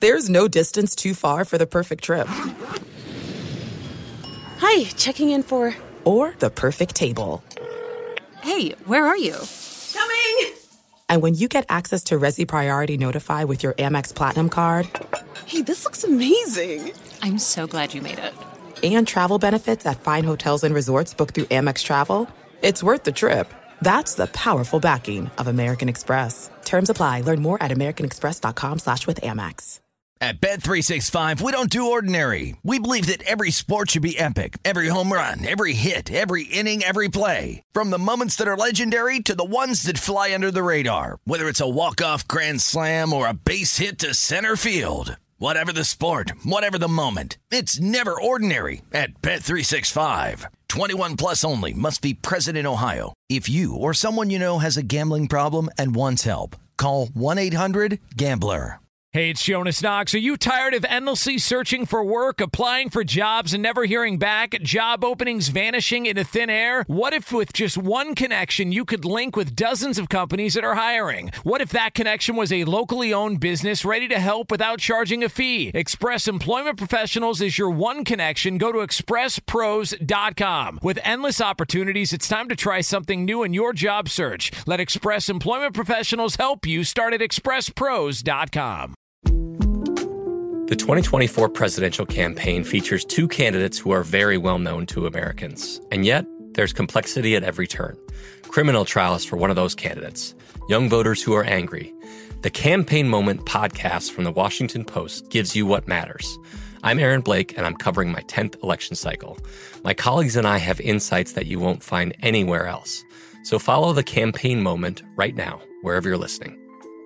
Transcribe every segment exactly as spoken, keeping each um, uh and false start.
There's no distance too far for the perfect trip. Hi, checking in for... Or the perfect table. Hey, where are you? Coming! And when you get access to Resi Priority Notify with your Amex Platinum card... Hey, this looks amazing. I'm so glad you made it. And travel benefits at fine hotels and resorts booked through Amex Travel, it's worth the trip. That's the powerful backing of American Express. Terms apply. Learn more at americanexpress.com slash with Amex. At Bet three sixty-five, we don't do ordinary. We believe that every sport should be epic. Every home run, every hit, every inning, every play. From the moments that are legendary to the ones that fly under the radar. Whether it's a walk-off grand slam or a base hit to center field. Whatever the sport, whatever the moment, it's never ordinary at Bet three sixty-five. twenty-one plus only. Must be present in Ohio. If you or someone you know has a gambling problem and wants help, call one eight hundred gambler. Hey, it's Jonas Knox. Are you tired of endlessly searching for work, applying for jobs, and never hearing back? Job openings vanishing into thin air? What if with just one connection, you could link with dozens of companies that are hiring? What if that connection was a locally owned business ready to help without charging a fee? Express Employment Professionals is your one connection. Go to express pros dot com. With endless opportunities, it's time to try something new in your job search. Let Express Employment Professionals help you. Start at express pros dot com. The twenty twenty-four presidential campaign features two candidates who are very well known to Americans. And yet, there's complexity at every turn. Criminal trials for one of those candidates. Young voters who are angry. The Campaign Moment podcast from the Washington Post gives you what matters. I'm Aaron Blake, and I'm covering my tenth election cycle. My colleagues and I have insights that you won't find anywhere else. So follow The Campaign Moment right now, wherever you're listening.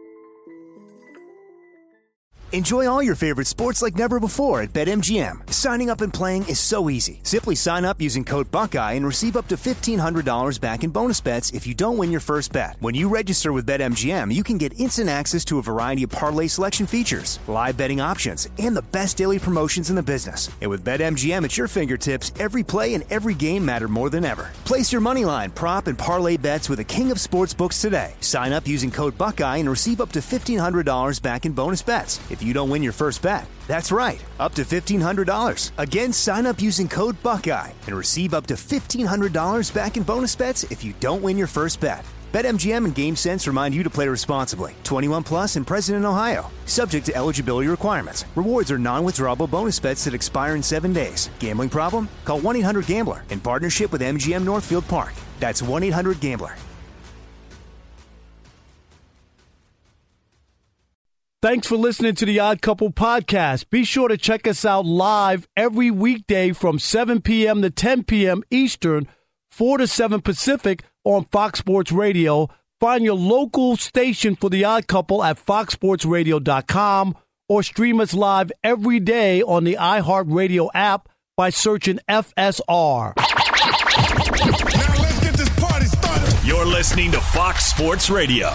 Enjoy all your favorite sports like never before at BetMGM. Signing up and playing is so easy. Simply sign up using code Buckeye and receive up to fifteen hundred dollars back in bonus bets if you don't win your first bet. When you register with BetMGM, you can get instant access to a variety of parlay selection features, live betting options, and the best daily promotions in the business. And with BetMGM at your fingertips, every play and every game matter more than ever. Place your moneyline, prop, and parlay bets with the king of sportsbooks today. Sign up using code Buckeye and receive up to fifteen hundred dollars back in bonus bets if you don't win your first bet. That's right, up to fifteen hundred dollars. Again, sign up using code Buckeye and receive up to fifteen hundred dollars back in bonus bets if you don't win your first bet. BetMGM and GameSense remind you to play responsibly. twenty-one plus and present in Ohio. Subject to eligibility requirements. Rewards are non-withdrawable bonus bets that expire in seven days. Gambling problem? Call one eight hundred gambler in partnership with M G M Northfield Park. That's one eight hundred gambler. Thanks for listening to the Odd Couple podcast. Be sure to check us out live every weekday from seven p.m. to ten p.m. Eastern, four to seven Pacific on Fox Sports Radio. Find your local station for the Odd Couple at fox sports radio dot com or stream us live every day on the iHeartRadio app by searching F S R. Now let's get this party started. You're listening to Fox Sports Radio.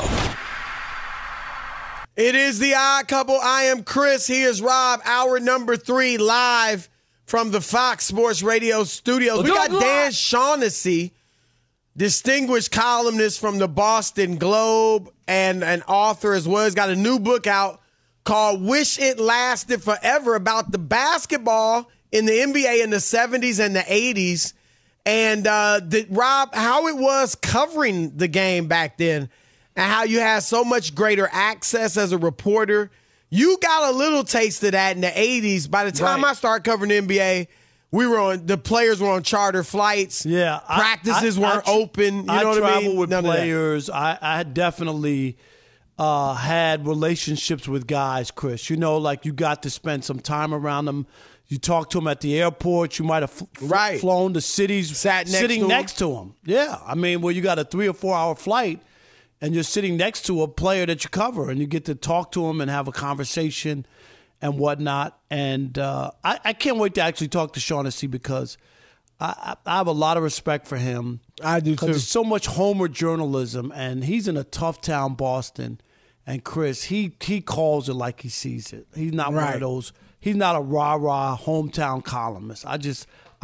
It is the Odd Couple. I am Chris. He is Rob. Hour number three, live from the Fox Sports Radio studios. We got Dan Shaughnessy, distinguished columnist from the Boston Globe and an author as well. He's got a new book out called Wish It Lasted Forever about the basketball in the N B A in the seventies and the eighties. And uh, the, Rob, how it was covering the game back then. And how you had so much greater access as a reporter. You got a little taste of that in the eighties. By the time right. I started covering the N B A, we were on the players were on charter flights. Yeah, practices I, I, weren't I, open. You I know what I mean? traveled with None players. I, I definitely uh, had relationships with guys, Chris. You know, like you got to spend some time around them. You talked to them at the airport. You might have f- right. flown to cities, Sat next sitting to next to them. Yeah, I mean, where you got a three or four hour flight. And you're sitting next to a player that you cover, and you get to talk to him and have a conversation and whatnot. And uh, I, I can't wait to actually talk to Shaughnessy because I, I have a lot of respect for him. I do, too. Because there's so much Homer journalism, and he's in a tough town, Boston. And, Chris, he, he calls it like he sees it. He's not right. one of those – he's not a rah-rah hometown columnist. I just –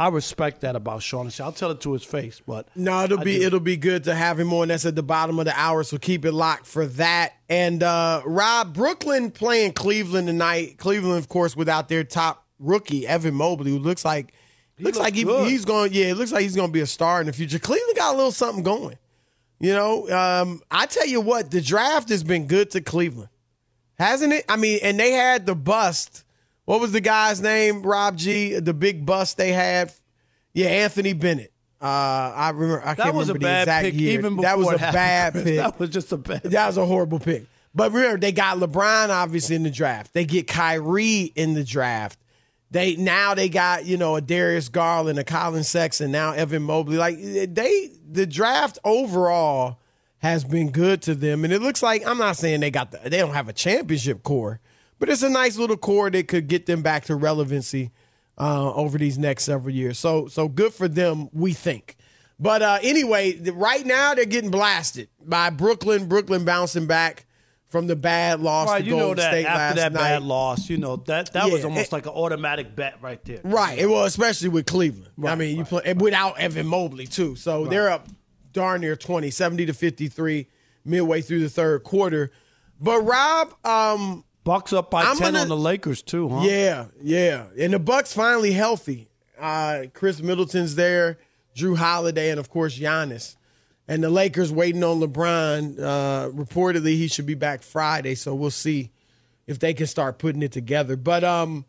I respect that about Shaughnessy. I'll tell it to his face, but no, it'll I be do. it'll be good to have him on. That's at the bottom of the hour, so keep it locked for that. And uh, Rob, Brooklyn playing Cleveland tonight. Cleveland, of course, without their top rookie Evan Mobley, who looks like he looks like he, he's going. Yeah, it looks like he's going to be a star in the future. Cleveland got a little something going. You know, um, I tell you what, the draft has been good to Cleveland, hasn't it? I mean, and they had the bust. What was the guy's name, Rob G? The big bust they had? Yeah, Anthony Bennett. Uh, I remember. I that can't was remember a bad the exact pick. year. Even before that was a happened, bad Chris. pick. That was just a bad. That was a horrible pick. But remember, they got LeBron obviously in the draft. They get Kyrie in the draft. They now they got you know a Darius Garland, a Colin Sexton, now Evan Mobley. Like they, the draft overall has been good to them, and it looks like I'm not saying they got the, they don't have a championship core. But it's a nice little core that could get them back to relevancy uh, over these next several years. So so good for them, we think. But uh, anyway, right now they're getting blasted by Brooklyn. Brooklyn bouncing back from the bad loss right, to you Golden know that State after last that night. bad loss, you know that that Yeah, was almost it, like an automatic bet right there. Right. It was, especially with Cleveland. Right, I mean, you right. play without Evan Mobley too. So Right. they're up darn near twenty, seventy to fifty-three midway through the third quarter. But Rob, um, Bucks up by I'm ten gonna, on the Lakers too, huh? Yeah, yeah. And the Bucks finally healthy. Uh, Chris Middleton's there, Drew Holiday, and of course Giannis. And the Lakers waiting on LeBron. Uh, reportedly, he should be back Friday, so we'll see if they can start putting it together. But um,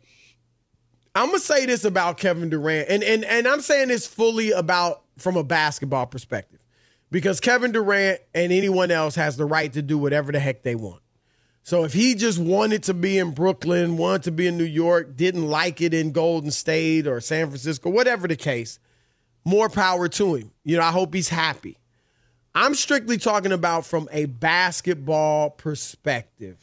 I'm gonna say this about Kevin Durant, and and and I'm saying this fully about from a basketball perspective, because Kevin Durant and anyone else has the right to do whatever the heck they want. So if he just wanted to be in Brooklyn, wanted to be in New York, didn't like it in Golden State or San Francisco, whatever the case, more power to him. You know, I hope he's happy. I'm strictly talking about from a basketball perspective.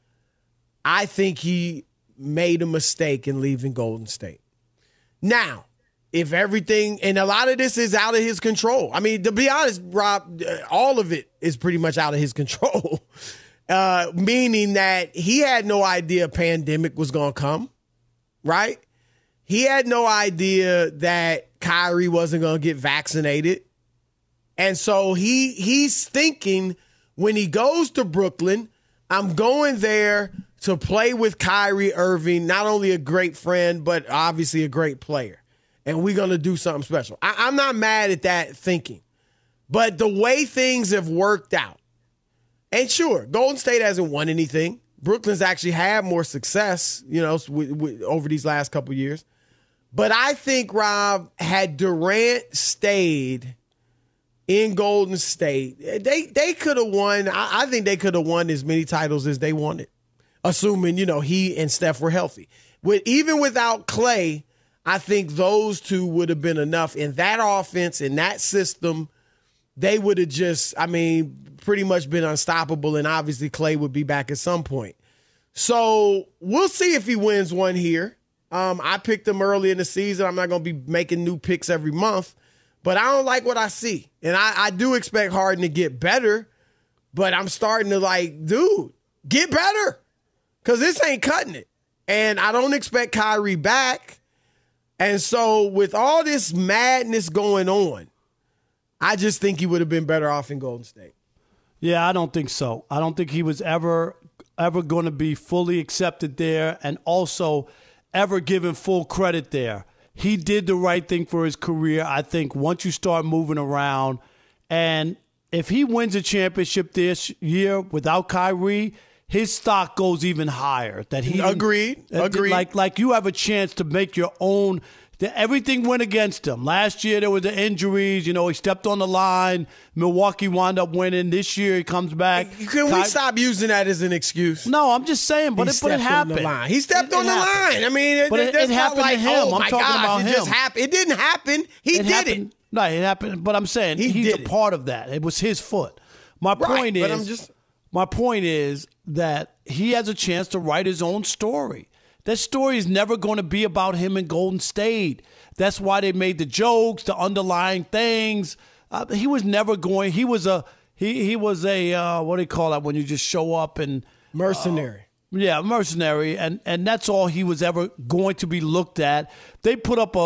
I think he made a mistake in leaving Golden State. Now, if everything, and a lot of this is out of his control. I mean, to be honest, Rob, all of it is pretty much out of his control. Uh, meaning that he had no idea a pandemic was going to come, right? He had no idea that Kyrie wasn't going to get vaccinated. And so he he's thinking when he goes to Brooklyn, I'm going there to play with Kyrie Irving, not only a great friend, but obviously a great player. And we're going to do something special. I, I'm not mad at that thinking. But the way things have worked out, and sure, Golden State hasn't won anything. Brooklyn's actually had more success, you know, with, with, over these last couple of years. But I think, Rob, had Durant stayed in Golden State, they they could have won. I, I think they could have won as many titles as they wanted, assuming, you know, he and Steph were healthy. With even without Clay, I think those two would have been enough in that offense, in that system. They would have just, I mean, pretty much been unstoppable, and obviously Clay would be back at some point. So we'll see if he wins one here. Um, I picked him early in the season. I'm not going to be making new picks every month, but I don't like what I see. And I, I do expect Harden to get better, but I'm starting to like, dude, get better, because this ain't cutting it. And I don't expect Kyrie back. And so with all this madness going on, I just think he would have been better off in Golden State. Yeah, I don't think so. I don't think he was ever ever going to be fully accepted there, and also ever given full credit there. He did the right thing for his career. I think once you start moving around, and if he wins a championship this year without Kyrie, his stock goes even higher. That he agreed. Agreed. Like like you have a chance to make your own. Everything went against him. Last year there were the injuries. You know, he stepped on the line. Milwaukee wound up winning. This year he comes back. Can we Ky- stop using that as an excuse? No, I'm just saying. But he it, but it happened. On the line. He stepped it, on it the happened. line. I mean, it, but it, that's it happened not like, to him. oh I'm my talking gosh, about it him. just happened. It didn't happen. He it did happened. it. No, it happened. But I'm saying he he's a it. part of that. It was his foot. My right, point is. But I'm just. My point is that he has a chance to write his own story. That story is never going to be about him in Golden State. That's why they made the jokes, the underlying things. Uh, he was never going. He was a he he was a uh, what do you call that when you just show up and mercenary. Uh, yeah, mercenary, and and that's all he was ever going to be looked at. They put up a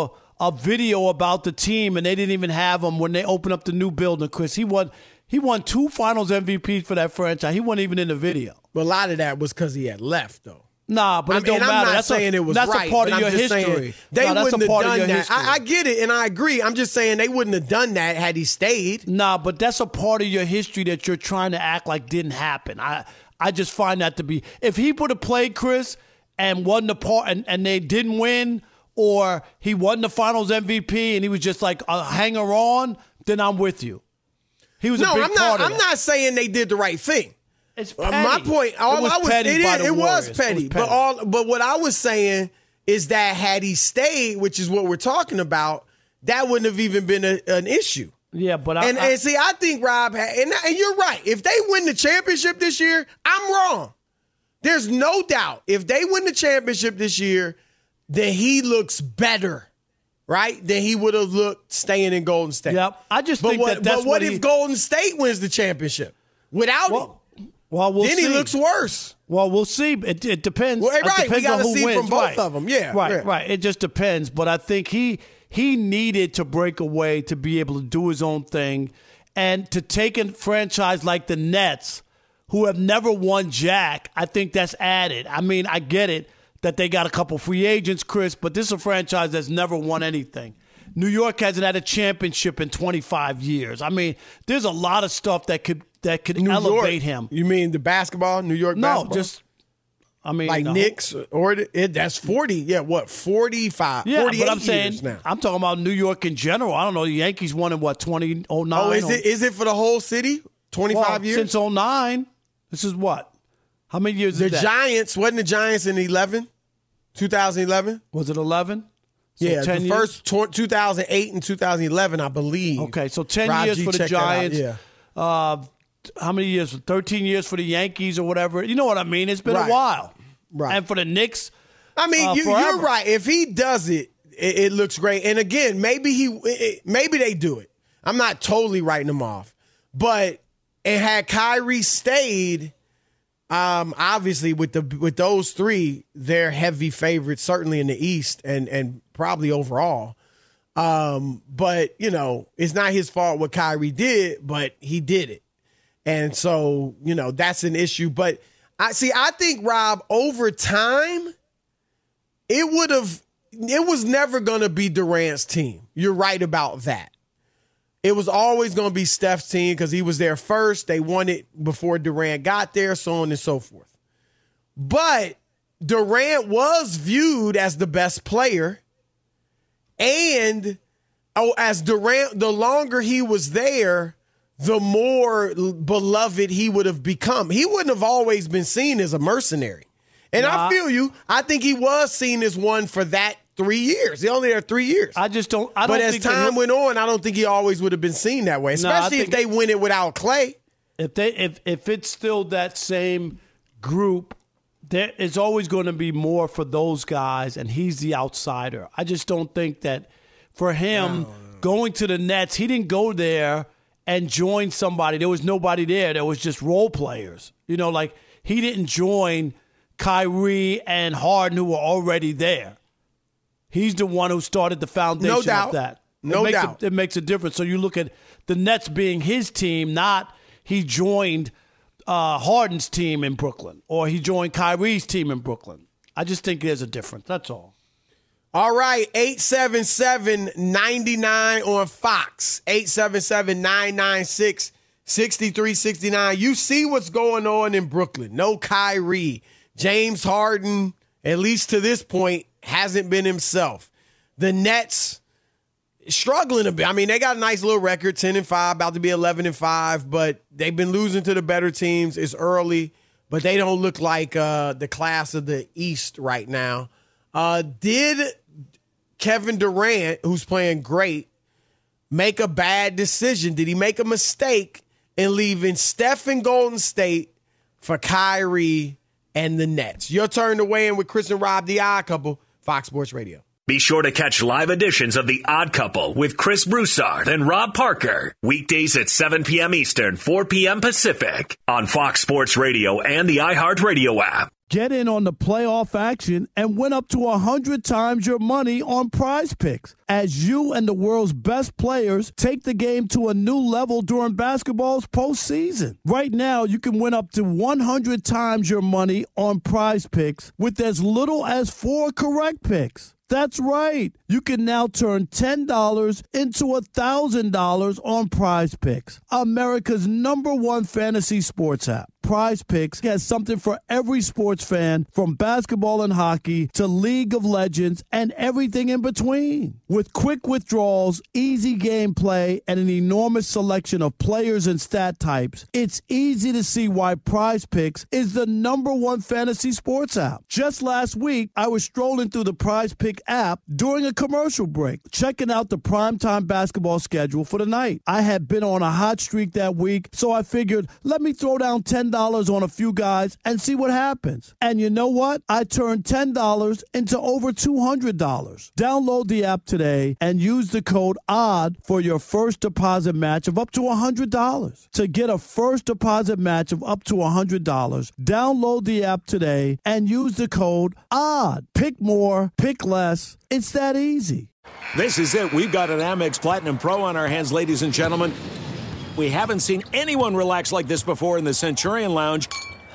a video about the team, and they didn't even have him when they opened up the new building, Chris. He won he won two Finals M V Ps for that franchise. He wasn't even in the video. But a lot of that was because he had left, though. Nah, but it I mean, don't matter. I'm not that's saying a, it was that's right. a part but of your I'm just history. Saying they no, wouldn't have done that. History. I, I get it, and I agree. I'm just saying they wouldn't have done that had he stayed. Nah, but that's a part of your history that you're trying to act like didn't happen. I I just find that to be. If he would have played Chris and won the part, and, and they didn't win, or he won the Finals M V P and he was just like a hanger on, then I'm with you. He was no, a big I'm not. part of I'm that. not saying they did the right thing. It's uh, my point. All it was I was, petty it, by is, the it was Warriors. petty. It was petty. But all, but what I was saying is that had he stayed, which is what we're talking about, that wouldn't have even been a, an issue. Yeah, but I, and, I, and see, I think Rob, had, and, and you're right. If they win the championship this year, I'm wrong. There's no doubt. If they win the championship this year, then he looks better, right? Than he would have looked staying in Golden State. Yep. I just but think what, that that's But what, what if he, Golden State wins the championship without well, him? Well, we'll then see. he looks worse. Well, we'll see. It, it depends. Well, it right, depends we got on to who see wins. from both right. of them. Yeah, right, yeah. right. It just depends. But I think he he needed to break away to be able to do his own thing, and to take a franchise like the Nets, who have never won jack. I think that's added. I mean, I get it that they got a couple free agents, Chris, but this is a franchise that's never won anything. New York hasn't had a championship in twenty-five years. I mean, there's a lot of stuff that could that could New elevate York. him. You mean the basketball, New York No, basketball? just I mean, like no. Knicks or it, that's forty. Yeah, what forty-five? Yeah, forty-eight but I'm saying years now. I'm talking about New York in general. I don't know. The Yankees won in what twenty oh nine. Oh, is it is it for the whole city? twenty-five well, years since oh nine. This is what? How many years? The is that? Giants wasn't the Giants in eleven, twenty eleven. Was it eleven? So yeah, ten the years? first tw- two thousand eight and two thousand eleven, I believe. Okay, so ten Rob years G for the checked that out, Giants. Yeah. Uh, how many years? Thirteen years for the Yankees or whatever. You know what I mean? It's been Right. a while. Right. And for the Knicks, I mean, uh, you, forever. you're right. If he does it, it, it looks great. And again, maybe he, it, maybe they do it. I'm not totally writing them off, but and had Kyrie stayed, um, obviously with the with those three, they're heavy favorites, certainly in the East and and probably overall. Um, but you know, it's not his fault what Kyrie did, but he did it, and so you know that's an issue. But I see. I think Rob, over time, it would have. It was never going to be Durant's team. You're right about that. It was always going to be Steph's team because he was there first. They won it before Durant got there, so on and so forth. But Durant was viewed as the best player, and oh, as Durant, the longer he was there, the more beloved he would have become. He wouldn't have always been seen as a mercenary. And nah. I feel you. I think he was seen as one for that three years. He only had three years. I just don't. I don't but as think time went on, I don't think he always would have been seen that way, especially no, if they win it without Clay. If they if if it's still that same group, there is always going to be more for those guys, and he's the outsider. I just don't think that for him no. going to the Nets, he didn't go there and join somebody. There was nobody there. There was just role players. You know, like he didn't join Kyrie and Harden who were already there. He's the one who started the foundation No doubt. of that. No it makes doubt. A, it makes a difference. So you look at the Nets being his team, not he joined uh, Harden's team in Brooklyn or he joined Kyrie's team in Brooklyn. I just think there's a difference. That's all. All right, eight seven seven, nine nine on Fox, eight seven seven, nine nine six, six three six nine. You see what's going on in Brooklyn. No Kyrie. James Harden, at least to this point, hasn't been himself. The Nets struggling a bit. I mean, they got a nice little record, ten and five, about to be eleven and five, but they've been losing to the better teams. It's early, but they don't look like uh, the class of the East right now. Uh, did Kevin Durant, who's playing great, make a bad decision? Did he make a mistake in leaving Steph in Golden State for Kyrie and the Nets? Your turn to weigh in with Chris and Rob, the Odd Couple, Fox Sports Radio. Be sure to catch live editions of The Odd Couple with Chris Broussard and Rob Parker. Weekdays at seven p.m. Eastern, four p.m. Pacific on Fox Sports Radio and the iHeartRadio app. Get in on the playoff action and win up to one hundred times your money on Prize Picks as you and the world's best players take the game to a new level during basketball's postseason. Right now, you can win up to one hundred times your money on Prize Picks with as little as four correct picks. That's right. You can now turn ten dollars into one thousand dollars on Prize Picks, America's number one fantasy sports app. Prize Picks has something for every sports fan, from basketball and hockey to League of Legends and everything in between. With quick withdrawals, easy gameplay, and an enormous selection of players and stat types, it's easy to see why Prize Picks is the number one fantasy sports app. Just last week, I was strolling through the Prize Pick app during a commercial break, checking out the primetime basketball schedule for the night. I had been on a hot streak that week, so I figured, let me throw down ten dollars on a few guys and see what happens. And you know what? I turned ten dollars into over two hundred dollars. Download the app today and use the code O D D for your first deposit match of up to one hundred dollars. To get a first deposit match of up to one hundred dollars, download the app today and use the code O D D. Pick more, pick less. It's that easy. This is it. We've got an Amex Platinum Pro on our hands, ladies and gentlemen. We haven't seen anyone relax like this before in the Centurion Lounge.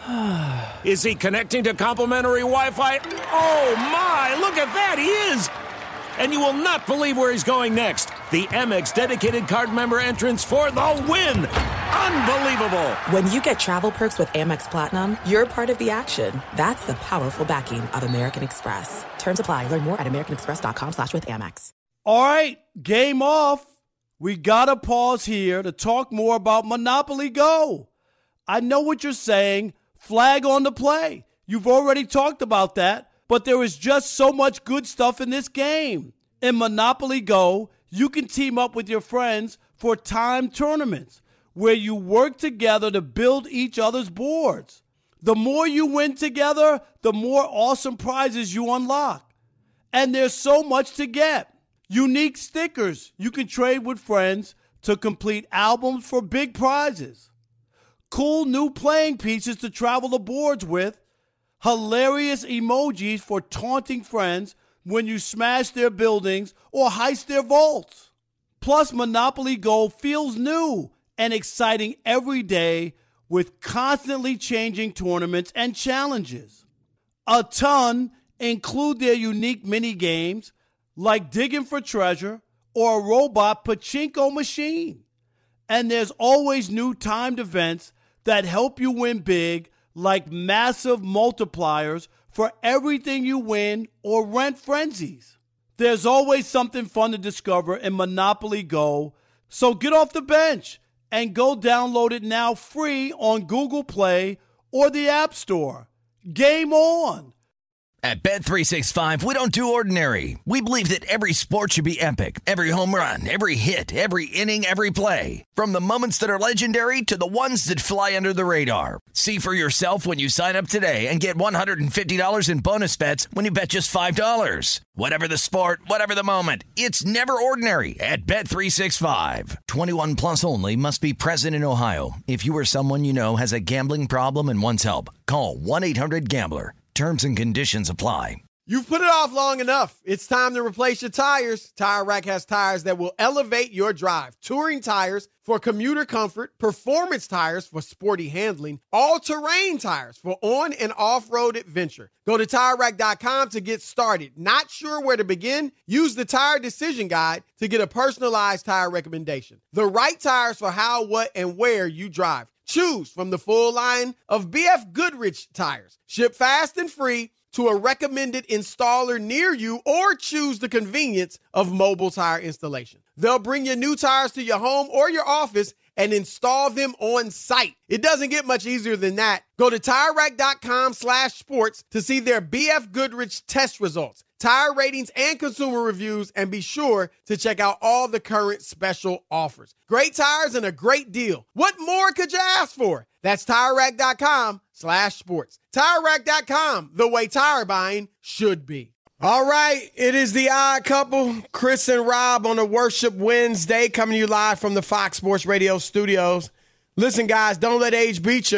Is he connecting to complimentary Wi-Fi? Oh, my! Look at that! He is! And you will not believe where he's going next. The Amex dedicated card member entrance for the win! Unbelievable! When you get travel perks with Amex Platinum, you're part of the action. That's the powerful backing of American Express. Terms apply. Learn more at americanexpress.com slash with Amex. All right, game off. We got to pause here to talk more about Monopoly Go. I know what you're saying. Flag on the play. You've already talked about that, but there is just so much good stuff in this game. In Monopoly Go, you can team up with your friends for timed tournaments where you work together to build each other's boards. The more you win together, the more awesome prizes you unlock. And there's so much to get. Unique stickers you can trade with friends to complete albums for big prizes. Cool new playing pieces to travel the boards with. Hilarious emojis for taunting friends when you smash their buildings or heist their vaults. Plus, Monopoly Go feels new and exciting every day with constantly changing tournaments and challenges. A ton include their unique mini games like digging for treasure or a robot pachinko machine. And there's always new timed events that help you win big, like massive multipliers for everything you win or rent frenzies. There's always something fun to discover in Monopoly Go, so get off the bench and go download it now free on Google Play or the App Store. Game on! At Bet three sixty-five, we don't do ordinary. We believe that every sport should be epic. Every home run, every hit, every inning, every play. From the moments that are legendary to the ones that fly under the radar. See for yourself when you sign up today and get one hundred fifty dollars in bonus bets when you bet just five dollars. Whatever the sport, whatever the moment, it's never ordinary at Bet three sixty-five. twenty-one plus only. Must be present in Ohio. If you or someone you know has a gambling problem and wants help, call one eight hundred gambler. Terms and conditions apply. You've put it off long enough. It's time to replace your tires. Tire Rack has tires that will elevate your drive. Touring tires for commuter comfort, performance tires for sporty handling, all-terrain tires for on- and off-road adventure. Go to Tire Rack dot com to get started. Not sure where to begin? Use the Tire Decision Guide to get a personalized tire recommendation. The right tires for how, what, and where you drive. Choose from the full line of B F Goodrich tires. Ship fast and free to a recommended installer near you, or choose the convenience of mobile tire installation. They'll bring your new tires to your home or your office and install them on site. It doesn't get much easier than that. Go to Tire Rack dot com slash sports to see their B F Goodrich test results, tire ratings, and consumer reviews, and be sure to check out all the current special offers. Great tires and a great deal. What more could you ask for? That's Tire Rack dot com slash sports. Tire Rack dot com, the way tire buying should be. All right, it is the Odd Couple, Chris and Rob on a Worship Wednesday, coming to you live from the Fox Sports Radio studios. Listen, guys, don't let age beat you.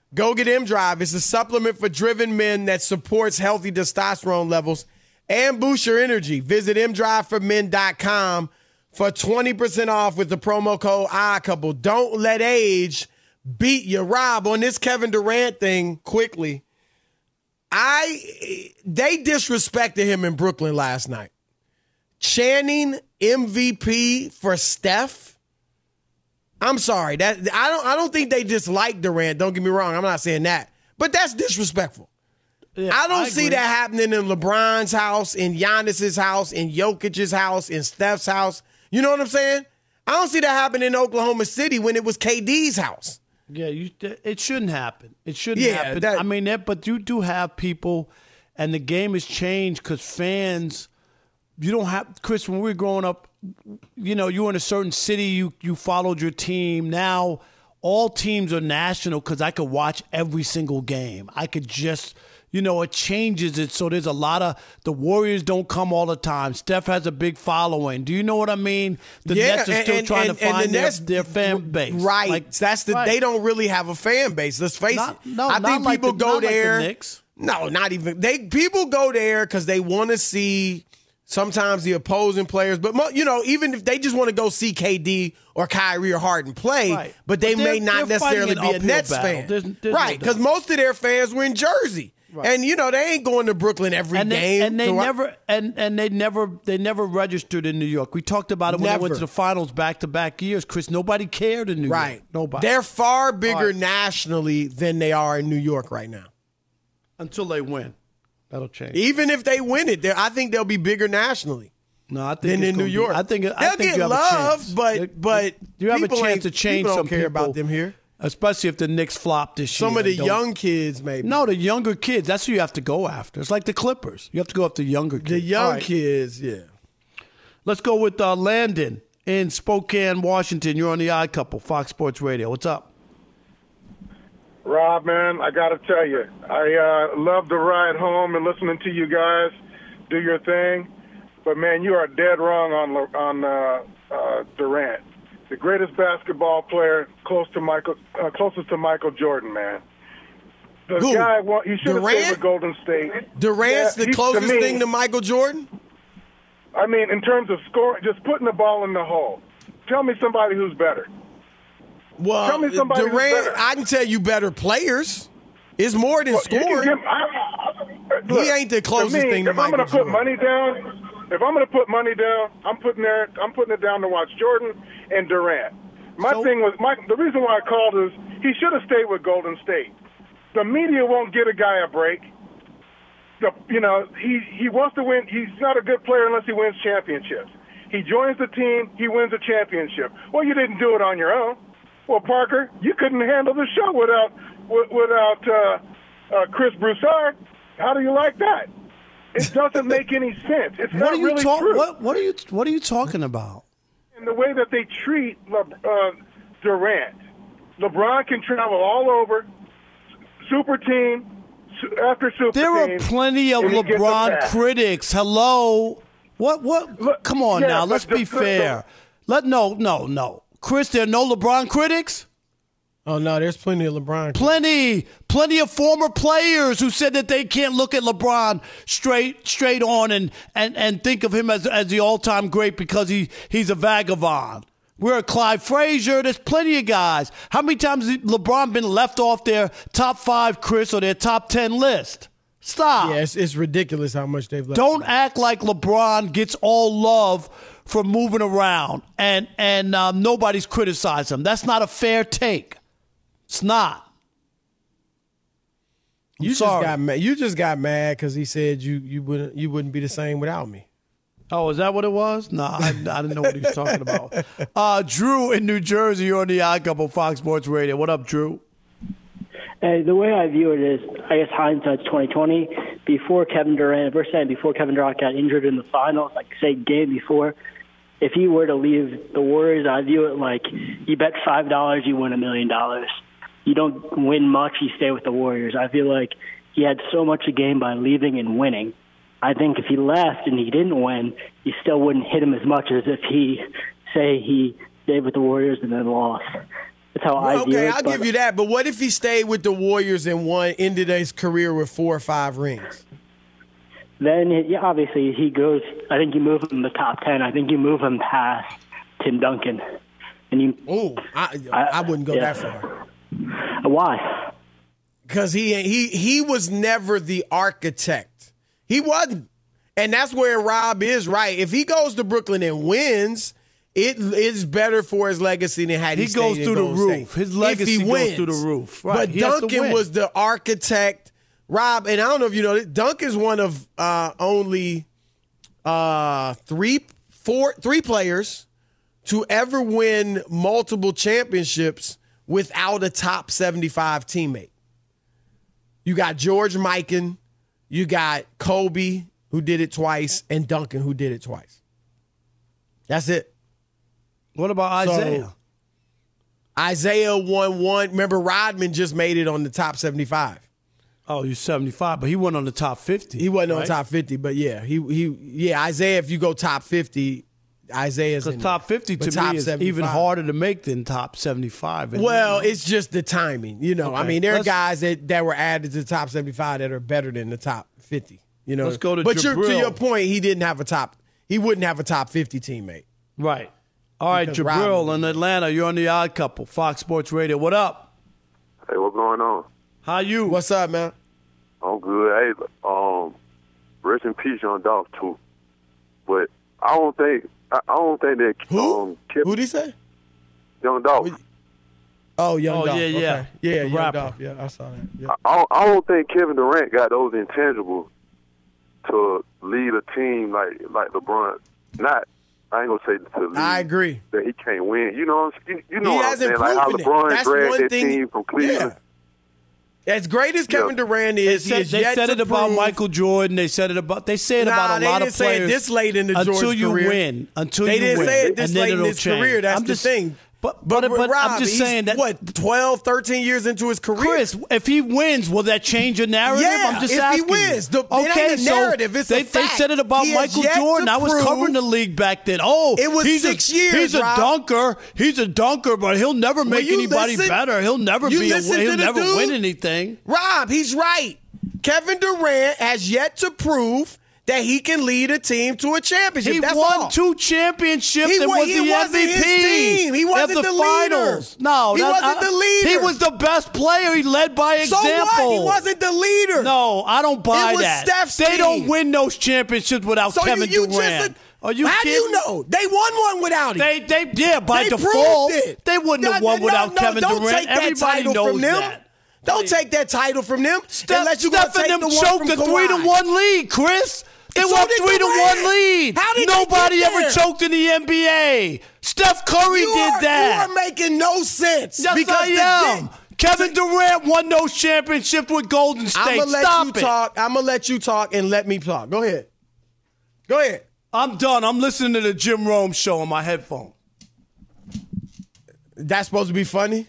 Go get M-Drive. It's a supplement for driven men that supports healthy testosterone levels and boosts your energy. Visit m drive for men dot com for twenty percent off with the promo code OddCouple. Don't let age beat you. Rob, on this Kevin Durant thing, quickly, I they disrespected him in Brooklyn last night. Chanting M V P for Steph. I'm sorry. That I don't I don't think they dislike Durant. Don't get me wrong. I'm not saying that. But that's disrespectful. Yeah, I don't I see that happening in LeBron's house, in Giannis's house, in Jokic's house, in Steph's house. You know what I'm saying? I don't see that happening in Oklahoma City when it was K D's house. Yeah, you, it shouldn't happen. It shouldn't yeah, happen. That, I mean, that, but you do have people, and the game has changed because fans, you don't have, Chris, when we were growing up, you know, you were in a certain city, you you followed your team. Now all teams are national because I could watch every single game. I could just, you know, it changes it. So there's a lot of, the Warriors don't come all the time. Steph has a big following. Do you know what I mean? The yeah, Nets are still and, trying and, to find the their, Nets, their fan base. Right. Like, That's the, right. They don't really have a fan base. Let's face not, it. No, I not think like people the, go not there. Like the Knicks. No, not even. They People go there because they want to see sometimes the opposing players, but, you know, even if they just want to go see K D or Kyrie or Harden play, right. but they but may not necessarily be a Nets battle. fan. There's, there's right, because no most of their fans were in Jersey. Right. And, you know, they ain't going to Brooklyn every and they, game. And they so never I, and, and they never they never registered in New York. We talked about it when never. they went to the finals back-to-back years, Chris. Nobody cared in New right. York. Nobody. They're far bigger right. nationally than they are in New York right now. Until they win. That'll change. Even if they win it, I think they'll be bigger nationally. No, I think than in New be, York. I think they'll I think get you have love, a chance. but but you have a people chance to change people some don't care people, about them here. Especially if the Knicks flop this Some year. of the Don't- young kids, maybe. No, the younger kids. That's who you have to go after. It's like the Clippers. You have to go after younger kids. The young All right. kids, yeah. Let's go with uh, Landon in Spokane, Washington. You're on the Odd Couple, Fox Sports Radio. What's up? Rob, man, I got to tell you, I uh, love the ride home and listening to you guys do your thing. But, man, you are dead wrong on on uh, uh, Durant. The greatest basketball player close to Michael, uh, closest to Michael Jordan, man. The Who? guy, well, he should have Durant? stayed with Golden State. Durant's Yeah, the he- closest to me, thing to Michael Jordan? I mean, in terms of scoring, just putting the ball in the hole. Tell me somebody who's better. Well, Tell me somebody who's Durant, better. I can tell you better players. It's more than Well, you can scoring. give- I- He look, ain't the closest to me, thing to if I'm Michael gonna put Jordan. money down, if I'm going to put money down, I'm putting there. I'm putting it down to watch Jordan and Durant. My So- thing was, my, the reason why I called is he should have stayed with Golden State. The media won't get a guy a break. The, you know, he he wants to win. He's not a good player unless he wins championships. He joins the team, he wins a championship. Well, you didn't do it on your own. Well, Parker, you couldn't handle the show without without uh, uh, Chris Broussard. How do you like that? It doesn't make any sense. It's What not are you really talk- true. What, what are you What are you talking about? And the way that they treat Le, uh, Durant, LeBron can travel all over, super team su- after super There team. are plenty of and he gets a LeBron pass. critics. Hello, what? What? Look, Come on yeah, now. but Let's the- be the- fair. Let no, no, no. Chris, there are no LeBron critics. Oh, no, there's plenty of LeBron. Plenty, plenty of former players who said that they can't look at LeBron straight, straight on and and, and think of him as as the all time great because he he's a vagabond. We're a Clyde Frazier. There's plenty of guys. How many times has LeBron been left off their top five, Chris, or their top ten list? Stop. Yeah, it's, it's ridiculous how much they've left. Don't act like LeBron gets all love for moving around and and um, nobody's criticized him. That's not a fair take. It's not. I'm You sorry. just got mad. You just got mad because he said you you wouldn't you wouldn't be the same without me. Oh, is that what it was? No, I, I didn't know what he was talking about. Uh, Drew in New Jersey, you're on the Odd Couple, Fox Sports Radio. What up, Drew? Hey, the way I view it is, I guess hindsight's twenty twenty. Before Kevin Durant, we're saying before Kevin Durant got injured in the finals, like say game before, if he were to leave the Warriors, I view it like you bet five dollars, you win a million dollars. You don't win much, you stay with the Warriors. I feel like he had so much a game by leaving and winning. I think if he left and he didn't win, you still wouldn't hit him as much as if he, say, he stayed with the Warriors and then lost. That's how well, I view okay, it. I'll but give you that. But what if he stayed with the Warriors and won, ended his career with four or five rings? Then, yeah, obviously, he goes. I think you move him in the top ten. I think you move him past Tim Duncan. And you. Oh, I, I, I wouldn't go yeah. that far. Why? Because he he he was never the architect. He wasn't, and that's where Rob is right. If he goes to Brooklyn and wins, it is better for his legacy than had he, He stayed goes in through the Golden roof. State. His legacy if he goes wins. through the roof. Right. But He has to Duncan win. was the architect. Rob, and I don't know if you know this, Duncan's one of uh, only uh, three, four, three players to ever win multiple championships without a top seventy-five teammate. You got George Mikan, you got Kobe, who did it twice, and Duncan, who did it twice. That's it. What about Isaiah? So, Isaiah won one. Remember, Rodman just made it on the top seventy-five. Oh, you're seventy-five, but he went on the top fifty. He wasn't right? on top fifty, but yeah, he he yeah. Isaiah, if you go top fifty, Isaiah's in Because top fifty there. to But top me is seventy-five. even harder to make than top seventy-five. And, Well, you know, it's just the timing. You know, I Okay, mean, there are let's- guys that, that were added to the top seventy-five that are better than the top fifty. You know, Let's go to but you're, to Jabril. your point, he didn't have a top. He wouldn't have a top fifty teammate. right. All right, Because Jabril Rodman- in Atlanta, you're on the Odd Couple, Fox Sports Radio. What up? Hey, what's going on? How you? What's up, man? I'm good. Hey, um, rest in peace, Young Dolph too. But I don't think I, I don't think that Who? um Kip, Who'd he say? Young Dolph. Oh, Young Oh, Dolph. yeah, yeah. Okay. Yeah, The Young rapper. Dolph. Yeah, I saw that. Yeah. I, don't, I don't think Kevin Durant got those intangibles to lead a team like like LeBron. Not, I ain't gonna say to lead. I agree. That he can't win. You know, you, you know He what I'm hasn't saying? Like how proven it. LeBron That's dragged one that thing- team from Cleveland. As great as Kevin Yeah. Durant They is, he said, is they yet said to it about prove- Michael Jordan. They said it about. They say it Nah, about a they lot didn't of say it players. this late in the until Jordan's you career. win. Until They you didn't win. say it this and then late in it'll his change. career. That's I'm the just, thing. But But, but, but, but Rob, I'm just he's, saying that. what, twelve, thirteen years into his career? Chris, if he wins, will that change your narrative? Yeah, I'm just if he asking wins. You. The- it okay, ain't a so narrative, it's a they, they fact. said it about He has Michael yet to Jordan. I was prove- covering the league back then. Oh, It was he's six a, years, He's a Rob. dunker. He's a dunker, but he'll never Will make you anybody listen? better. He'll never You be. A, listen to he'll the never dude? win anything. Rob, he's right. Kevin Durant has yet to prove that he can lead a team to a championship. He That's won all. two championships He and wa- was he the wasn't M V P. his team. He wasn't of the, the leader. finals. No, He that- wasn't I- the leader. He was the best player. He led by So example. what? He wasn't the leader. No, I don't buy It was that. Steph's they team. don't win those championships without So Kevin you, you Durant. just Are you how kidding? do you know? They won one without him. They, they, yeah, by They default, proved it. they wouldn't have No, won no, without no, Kevin don't Durant. take that Everybody title knows from them. that. Don't take that title from them. Steph, unless you Steph take and the them one choked from a three to Kawhi. one lead, Chris. They So won did three to Durant. one lead. How did they Nobody get ever there? choked in the N B A. Steph Curry You did are, that. You are making no sense. Yes, because I the- am. Kevin Durant won those championships with Golden State. I'm gonna let Stop you it. talk. I'm gonna let you talk and let me talk. Go ahead. Go ahead. I'm done. I'm listening to the Jim Rome show on my headphone. That's supposed to be funny.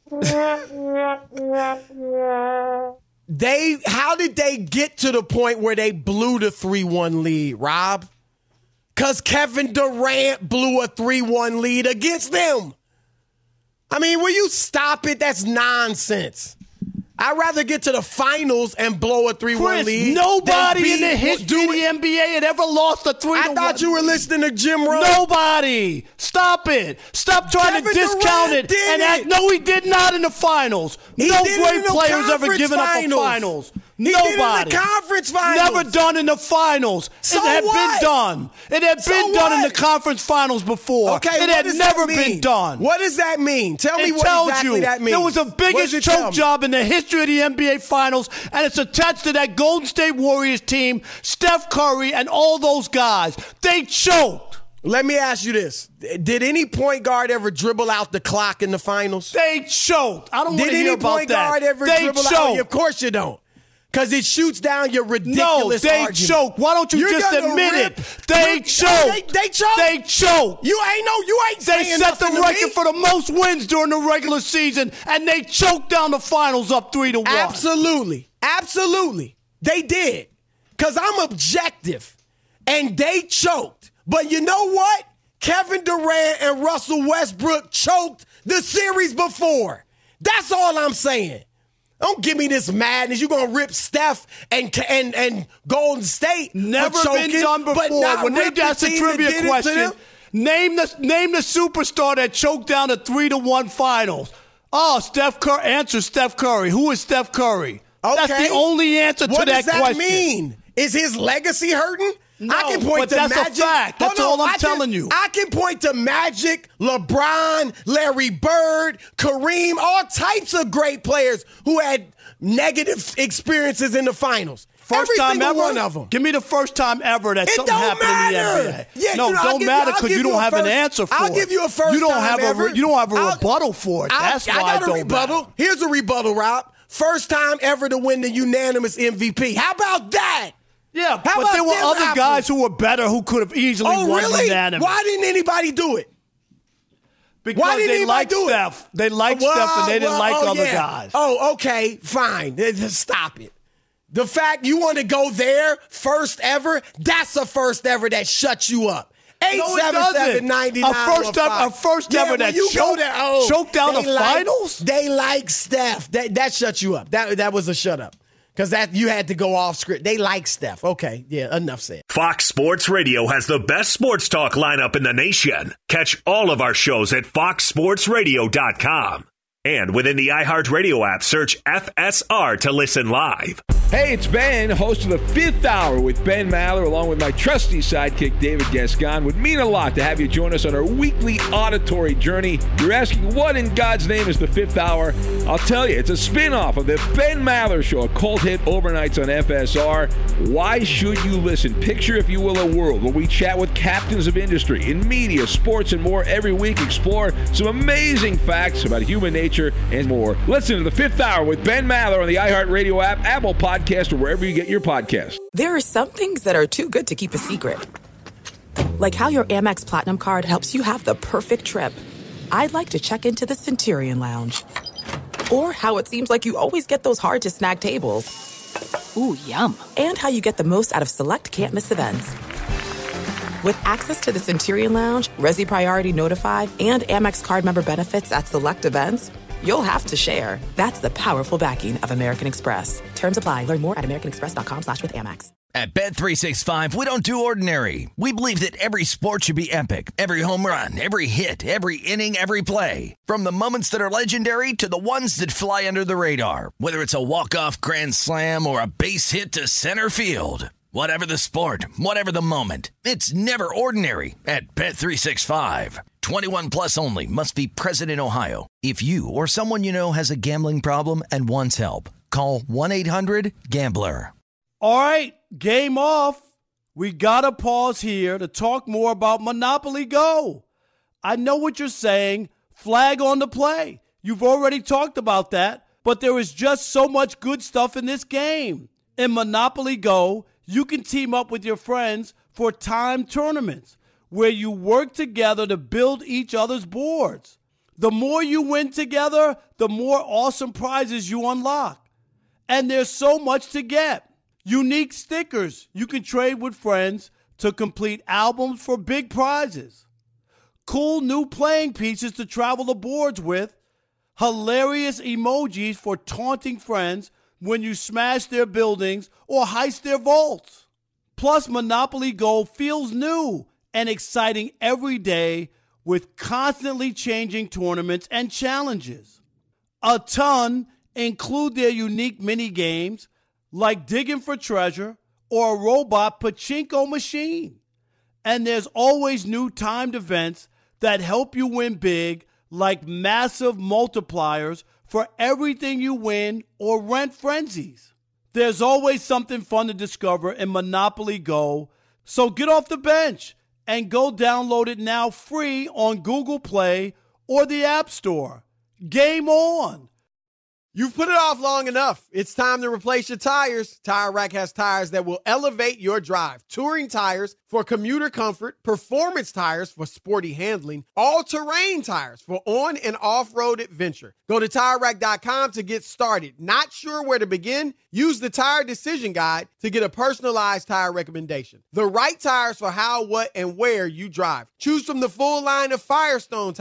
They how did they get to the point where they blew the three one lead, Rob? Because Kevin Durant blew a three one lead against them. I mean, will you stop it? That's nonsense. I'd rather get to the finals and blow a three one Chris, lead. nobody than in the beat- history of the N B A had ever lost a three I to one. thought you were listening to Jim Rome. Nobody. Stop it. Stop trying Kevin to discount Durant it did and it. act. No, he did not in the finals. He no did it great in the players ever conference given up finals. a finals. He Nobody. did it in the conference finals. Never done in the finals. So it had what? been done. It had So been done in what? the conference finals before. Okay, it what had does never that mean? been done. What does that mean? Tell me It what tells exactly you that means. there was the What biggest does it tell choke me? job in the history of the N B A Finals, and it's attached to that Golden State Warriors team, Steph Curry, and all those guys. They choked. Let me ask you this. Did any point guard ever dribble out the clock in the finals? They choked. I don't want Did to hear any about point that. guard ever they dribble choked. out? Of course you don't. Because it shoots down your No, ridiculous they argument. choke. Why don't you You're just gonna admit rip- it? They you- choke. They, they choke. They choke. You ain't no. You ain't They saying set the nothing to record me. for the most wins during the regular season, and they choked down the finals up three to one. Absolutely. Absolutely. They did. Because I'm objective. And they choked. But you know what? Kevin Durant and Russell Westbrook choked the series before. That's all I'm saying. Don't give me this madness. You're going to rip Steph and and and Golden State. Never for choking, been done but before. not When they rip the asked a team that trivia did it to question, them. name the name the superstar that choked down a three to one finals. Oh, Steph Curry. Answer Steph Curry. Who is Steph Curry? Okay. That's the only answer to what that question. What does that mean? Is his legacy hurting? No, I can point but to that's Magic. a fact. That's Hold all on, I'm I can- telling you. I can point to Magic, LeBron, Larry Bird, Kareem, all types of great players who had negative experiences in the finals. First Every time single ever. one of them. Give me the first time ever that It something don't happened matter. in the N B A. Yeah, no, you know, I'll don't give matter you- I'll because give you you don't a have an first- answer for I'll it. give you a first You don't time have ever. a. You don't have a I'll- rebuttal for it. I- That's I why got it a don't rebuttal. matter. Here's a rebuttal, Rob. First time ever to win the unanimous M V P. How about that? Yeah, How but about there were them other apples? guys who were better who could have easily Oh, won really? unanimous. Why didn't anybody do it? Because Why didn't they anybody liked do it? Steph. They liked Well, Steph, and they didn't well, like oh, other yeah. guys. Oh, okay, fine. Just stop it. The fact you want to go there first ever, that's a first ever that shuts you up. eight No, it seven seven, doesn't. nine nine. A first ever- a first ever that choked- choked down they the like- finals? They like Steph. That that shut you up. That that was a shut up. Because that you had to go off script. They like Steph. Okay, yeah, enough said. Fox Sports Radio has the best sports talk lineup in the nation. Catch all of our shows at fox sports radio dot com. And within the iHeartRadio app, search F S R to listen live. Hey, it's Ben, host of the Fifth Hour with Ben Maller, along with my trusty sidekick, David Gascon. Would mean a lot to have you join us on our weekly auditory journey. You're asking, what in God's name is the Fifth Hour? I'll tell you, it's a spin-off of the Ben Maller Show, a cult hit overnights on F S R. Why should you listen? Picture, if you will, a world where we chat with captains of industry in media, sports, and more every week. Explore some amazing facts about human nature and more. Listen to the Fifth Hour with Ben Maller on the iHeartRadio app, Apple Podcast, or wherever you get your podcasts. There are some things that are too good to keep a secret. Like how your Amex Platinum card helps you have the perfect trip. I'd like to check into the Centurion Lounge. Or how it seems like you always get those hard-to-snag tables. Ooh, yum. And how you get the most out of select can't-miss events. With access to the Centurion Lounge, Resi Priority Notified, and Amex card member benefits at select events, you'll have to share. That's the powerful backing of American Express. Terms apply. Learn more at americanexpress.com slash with Amex. At Bet three sixty-five, we don't do ordinary. We believe that every sport should be epic. Every home run, every hit, every inning, every play. From the moments that are legendary to the ones that fly under the radar. Whether it's a walk-off grand slam or a base hit to center field. Whatever the sport, whatever the moment, it's never ordinary at Bet three sixty-five. twenty-one plus only. Must be present in Ohio. If you or someone you know has a gambling problem and wants help, call one eight hundred gambler. All right, game off. We got to pause here to talk more about Monopoly Go. I know what you're saying. Flag on the play. You've already talked about that, but there is just so much good stuff in this game. In Monopoly Go, you can team up with your friends for timed tournaments where you work together to build each other's boards. The more you win together, the more awesome prizes you unlock. And there's so much to get. Unique stickers you can trade with friends to complete albums for big prizes. Cool new playing pieces to travel the boards with. Hilarious emojis for taunting friends when you smash their buildings or heist their vaults. Plus, Monopoly Go feels new and exciting every day with constantly changing tournaments and challenges. A ton include their unique mini games like digging for treasure or a robot pachinko machine. And there's always new timed events that help you win big, like massive multipliers for everything you win or rent frenzies. There's always something fun to discover in Monopoly Go, so get off the bench and go download it now free on Google Play or the App Store. Game on! You've put it off long enough. It's time to replace your tires. Tire Rack has tires that will elevate your drive. Touring tires for commuter comfort, performance tires for sporty handling, all-terrain tires for on- and off-road adventure. Go to tire rack dot com to get started. Not sure where to begin? Use the Tire Decision Guide to get a personalized tire recommendation. The right tires for how, what, and where you drive. Choose from the full line of Firestone tires.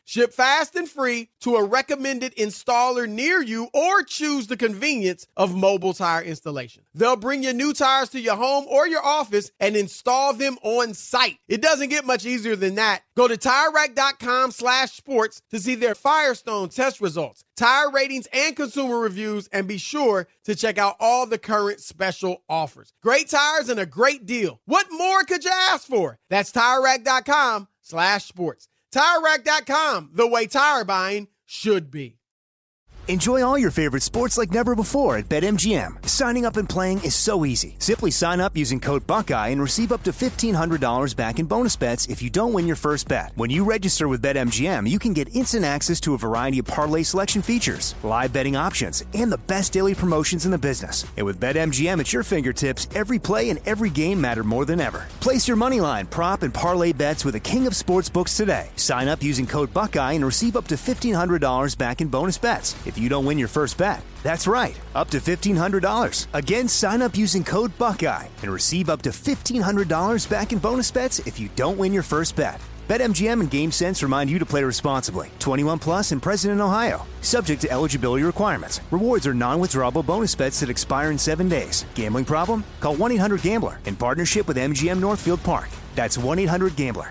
Ship fast and free to a recommended installer near you or choose the convenience of mobile tire installation. They'll bring your new tires to your home or your office and install them on site. It doesn't get much easier than that. Go to TireRack.com slash sports to see their Firestone test results, tire ratings, and consumer reviews, and be sure to check out all the current special offers. Great tires and a great deal. What more could you ask for? That's TireRack.com slash sports. Tire Rack dot com, the way tire buying should be. Enjoy all your favorite sports like never before at BetMGM. Signing up and playing is so easy. Simply sign up using code Buckeye and receive up to fifteen hundred dollars back in bonus bets if you don't win your first bet. When you register with BetMGM, you can get instant access to a variety of parlay selection features, live betting options, and the best daily promotions in the business. And with BetMGM at your fingertips, every play and every game matter more than ever. Place your moneyline, prop, and parlay bets with the king of sportsbooks today. Sign up using code Buckeye and receive up to fifteen hundred dollars back in bonus bets if you don't win your first bet. That's right, up to fifteen hundred dollars. Again, sign up using code Buckeye and receive up to fifteen hundred dollars back in bonus bets if you don't win your first bet. BetMGM and GameSense remind you to play responsibly. twenty-one plus and present in Ohio. Subject to eligibility requirements. Rewards are non-withdrawable bonus bets that expire in seven days. Gambling problem? Call one eight hundred gambler in partnership with M G M Northfield Park. That's one eight hundred gambler.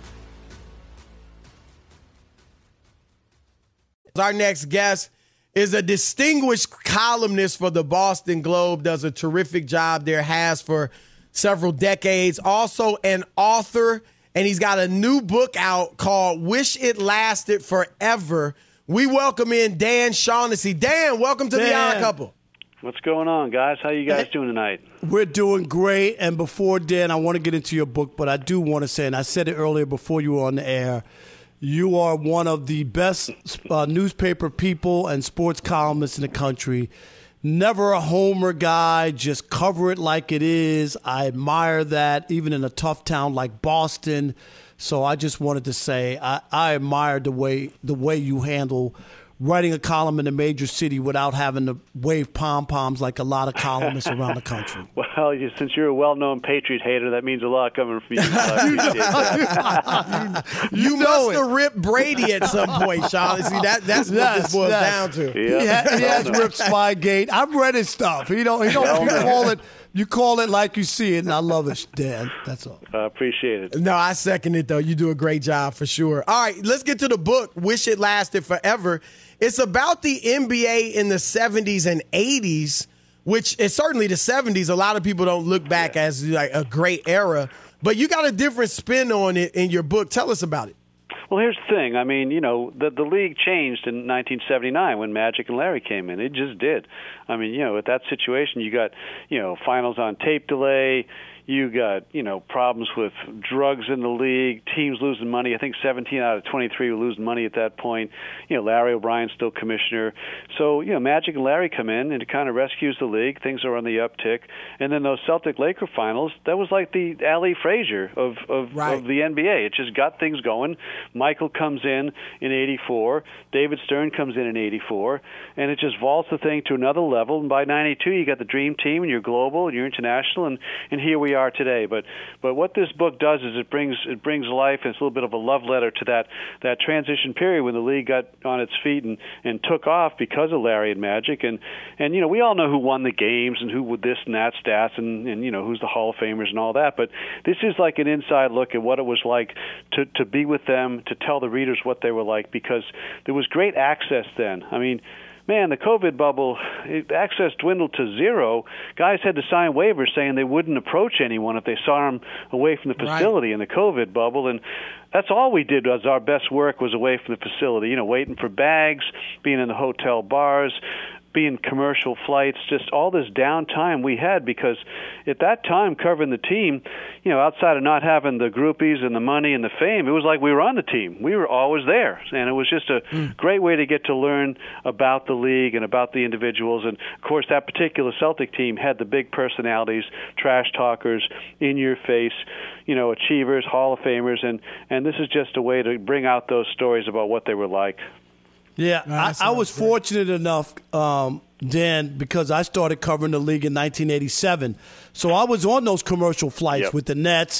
Our next guest is a distinguished columnist for the Boston Globe, does a terrific job there, has for several decades. Also an author, and he's got a new book out called Wish It Lasted Forever. We welcome in Dan Shaughnessy. Dan, welcome to Dan. The Odd Couple. What's going on, guys? How you guys doing tonight? We're doing great. And before, Dan, I want to get into your book, but I do want to say, and I said it earlier before you were on the air, you are one of the best uh, newspaper people and sports columnists in the country. Never a homer guy, just cover it like it is. I admire that, even in a tough town like Boston. So I just wanted to say I, I admire the way the way you handle writing a column in a major city without having to wave pom-poms like a lot of columnists around the country. Well, you, since you're a well-known Patriot hater, that means a lot coming from you. So I appreciate that. you you must have ripped Brady at some point, Shaughnessy. That, that's what yes, this boils yes. down to. Yep. He, ha- he has ripped Spygate. I've read his stuff. He don't, he don't well, you call it you call it like you see it, and I love it, Dan. That's all. I uh, appreciate it. No, I second it, though. You do a great job for sure. All right, let's get to the book, Wish It Lasted Forever. It's about the N B A in the seventies and eighties, which is certainly the seventies. A lot of people don't look back yeah. as like a great era, but you got a different spin on it in your book. Tell us about it. Well, here's the thing. I mean, you know, the the league changed in nineteen seventy-nine when Magic and Larry came in. It just did. I mean, you know, with that situation, you got, you know, finals on tape delay. You got, you know, problems with drugs in the league, teams losing money. I think seventeen out of twenty-three were losing money at that point. You know, Larry O'Brien's still commissioner. So, you know, Magic and Larry come in, and it kind of rescues the league. Things are on the uptick. And then those Celtic-Laker finals, that was like the Ali Frazier of, of, right. of the N B A. It just got things going. Michael comes in in eighty-four. David Stern comes in in eighty-four. And it just vaults the thing to another level. And by ninety-two, you got the dream team, and you're global, and you're international, and, and here we are. Are today, but but what this book does is it brings it brings life, and it's a little bit of a love letter to that that transition period when the league got on its feet and, and took off because of Larry and Magic, and and you know we all know who won the games and who would this and that stats and, and you know who's the Hall of Famers and all that, but this is like an inside look at what it was like to to be with them, to tell the readers what they were like, because there was great access then. I mean, man, the COVID bubble, it, access dwindled to zero. Guys had to sign waivers saying they wouldn't approach anyone if they saw them away from the facility right. in the COVID bubble. And that's all we did was our best work was away from the facility, you know, waiting for bags, being in the hotel bars, being commercial flights, just all this downtime we had, because at that time covering the team, you know, outside of not having the groupies and the money and the fame, it was like we were on the team. We were always there. And it was just a mm. great way to get to learn about the league and about the individuals. And, of course, that particular Celtic team had the big personalities, trash talkers, in-your-face, you know, achievers, Hall of Famers. And, and this is just a way to bring out those stories about what they were like. Yeah, I, I was great. fortunate enough, um, Dan, because I started covering the league in nineteen eighty-seven. So I was on those commercial flights yep. with the Nets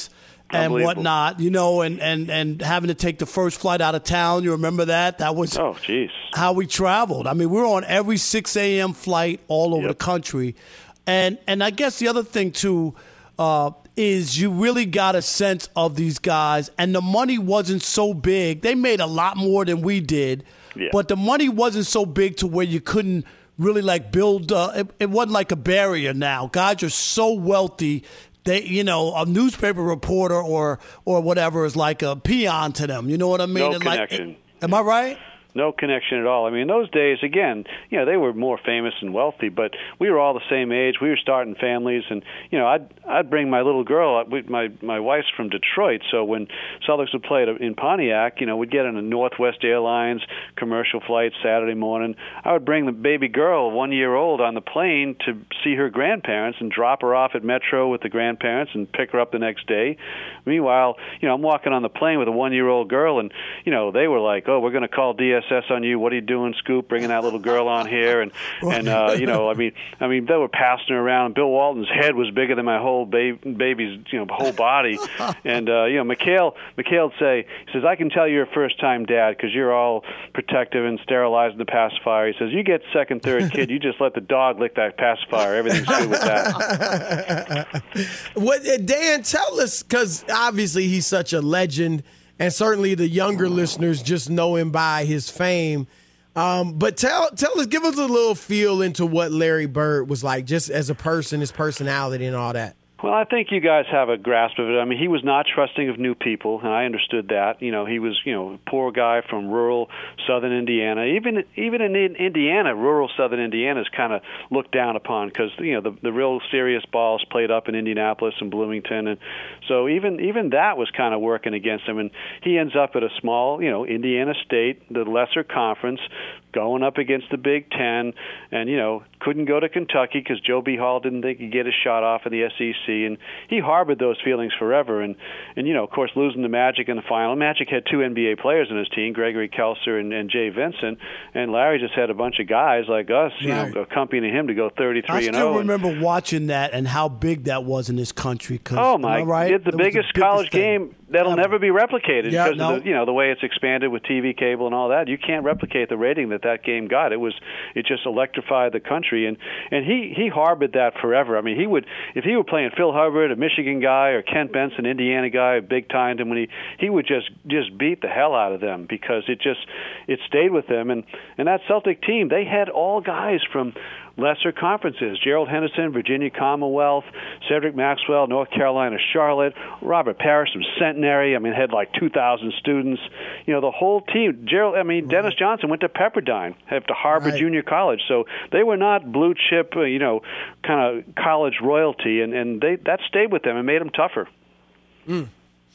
and whatnot, you know, and, and, and having to take the first flight out of town. You remember that? That was oh, geez. how we traveled. I mean, we were on every six a.m. flight all over yep. the country. And and I guess the other thing, too, uh, is you really got a sense of these guys, and the money wasn't so big. They made a lot more than we did, yeah. but the money wasn't so big to where you couldn't really, like, build uh, – it, it wasn't like a barrier now. Guys are so wealthy – They, you know, a newspaper reporter or or whatever is like a peon to them. You know what I mean? No and connection. Like, am I right? No connection at all. I mean, in those days, again, you know, they were more famous and wealthy, but we were all the same age. We were starting families, and you know, I'd I'd bring my little girl. My my wife's from Detroit, so when Celtics would play in Pontiac, you know, we'd get on a Northwest Airlines commercial flight Saturday morning. I would bring the baby girl, one year old, on the plane to see her grandparents and drop her off at Metro with the grandparents and pick her up the next day. Meanwhile, you know, I'm walking on the plane with a one year old girl, and you know, they were like, "Oh, we're going to call D S on you. What are you doing, Scoop? Bringing that little girl on here?" And and uh, you know, I mean, I mean, they were passing her around. Bill Walton's head was bigger than my whole ba- baby's, you know, whole body. And uh, you know, McHale, McHale would say, he says, "I can tell you're a first-time dad because you're all protective and sterilizing the pacifier." He says, "You get second, third kid, you just let the dog lick that pacifier. Everything's good with that." What, Dan, tell us, because obviously he's such a legend. And certainly the younger listeners just know him by his fame. Um, but tell tell us, give us a little feel into what Larry Bird was like, just as a person, his personality and all that. Well, I think you guys have a grasp of it. I mean, he was not trusting of new people, and I understood that. You know, he was, you know, a poor guy from rural southern Indiana. Even even in Indiana, rural southern Indiana is kind of looked down upon because, you know, the the real serious balls played up in Indianapolis and Bloomington, and so even even that was kind of working against him. And he ends up at a small, you know, Indiana State, the lesser conference, going up against the Big Ten, and, you know, couldn't go to Kentucky because Joe B. Hall didn't think he'd get his shot off in the S E C, and he harbored those feelings forever. And, and you know, of course, losing to Magic in the final. Magic had two N B A players in his team, Gregory Kelser and, and Jay Vincent, and Larry just had a bunch of guys like us, you right. know, accompanying him to go thirty-three and oh. I still remember and, watching that and how big that was in this country. Oh, my. Right? It's the biggest, the biggest college thing. game that'll ever. never be replicated yeah, because no. of the, you know, the way it's expanded with T V cable and all that. You can't replicate the rating that that game got. It was it just electrified the country, and and he he harbored that forever. I mean, he would if he were playing Phil Hubbard, a Michigan guy, or Kent Benson, Indiana guy, big timed him when he he would just just beat the hell out of them because it just it stayed with them. And and that Celtic team, they had all guys from lesser conferences: Gerald Henderson, Virginia Commonwealth, Cedric Maxwell, North Carolina Charlotte, Robert Parrish from Centenary. I mean, had like two thousand students. You know, the whole team. Gerald, I mean, Dennis Johnson went to Pepperdine, have to Harvard right. Junior College. So they were not blue chip, uh, you know, kind of college royalty, and and they that stayed with them and made them tougher. Mm.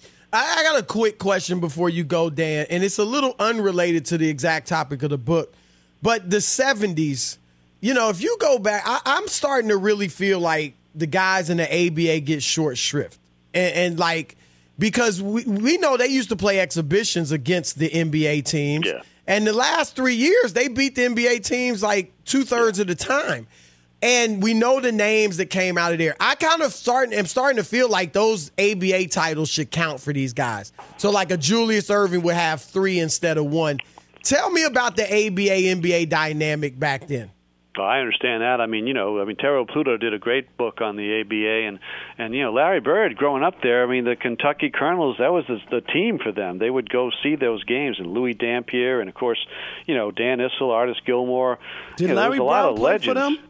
I, I got a quick question before you go, Dan, and it's a little unrelated to the exact topic of the book, but the seventies. You know, if you go back, I, I'm starting to really feel like the guys in the A B A get short shrift. And, and like, because we, we know they used to play exhibitions against the N B A teams. Yeah. And the last three years, they beat the N B A teams like two-thirds yeah. of the time. And we know the names that came out of there. I kind of starting, am starting to feel like those A B A titles should count for these guys. So like a Julius Erving would have three instead of one. Tell me about the A B A N B A dynamic back then. Oh, I understand that. I mean, you know, I mean, Terrell Pluto did a great book on the A B A, and, and you know, Larry Bird, growing up there, I mean, the Kentucky Colonels, that was the, the team for them. They would go see those games, and Louis Dampier, and, of course, you know, Dan Issel, Artis Gilmore. Did you know, Larry a Brown lot of play legends. for them?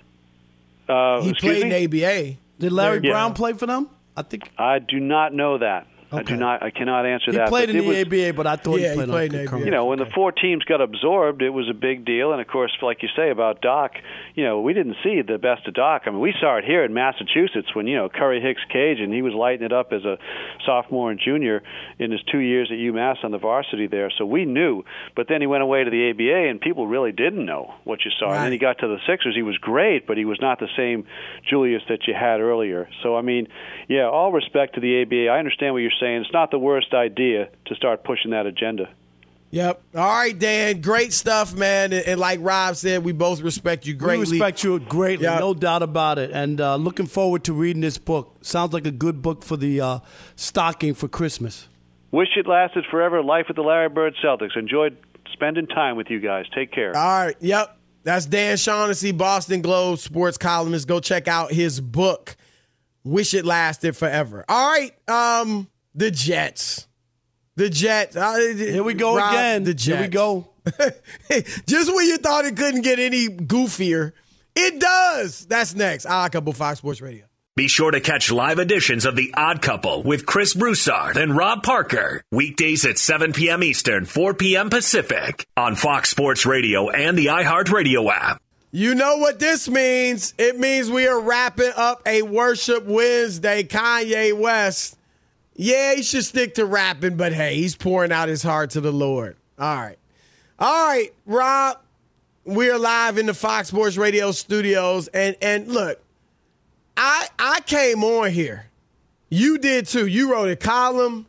Uh, he played in the A B A. Did Larry yeah. Brown play for them? I think. I do not know that. Okay. I do not. I cannot answer he that. He played but in the was, A B A, but I thought yeah, he played, he played on in the A B A. You know, when the four teams got absorbed, it was a big deal. And, of course, like you say about Doc, you know, we didn't see the best of Doc. I mean, we saw it here in Massachusetts when, you know, Curry Hicks Cage, and he was lighting it up as a sophomore and junior in his two years at UMass on the varsity there. So we knew. But then he went away to the A B A, and people really didn't know what you saw. Right. And then he got to the Sixers. He was great, but he was not the same Julius that you had earlier. So, I mean, yeah, all respect to the A B A. I understand what you're saying. It's not the worst idea to start pushing that agenda. Yep. All right, Dan. Great stuff, man. And, and like Rob said, we both respect you greatly. We respect you greatly, Yep. no doubt about it. And uh, looking forward to reading this book. Sounds like a good book for the uh, stocking for Christmas. Wish it lasted forever. Life with the Larry Bird Celtics. Enjoyed spending time with you guys. Take care. All right. Yep. That's Dan Shaughnessy, Boston Globe sports columnist. Go check out his book, Wish It Lasted Forever. All right. Um, the Jets. The Jets. Uh, Here we go Rob, again. The Jets. Here we go. Just when you thought it couldn't get any goofier, it does. That's next. Odd Couple, Fox Sports Radio. Be sure to catch live editions of The Odd Couple with Chris Broussard and Rob Parker. Weekdays at seven p.m. Eastern, four p.m. Pacific on Fox Sports Radio and the iHeartRadio app. You know what this means. It means we are wrapping up a Worship Wednesday. Kanye West. Yeah, he should stick to rapping, but hey, he's pouring out his heart to the Lord. All right. All right, Rob, we are live in the Fox Sports Radio studios. And and look, I I came on here. You did too. You wrote a column.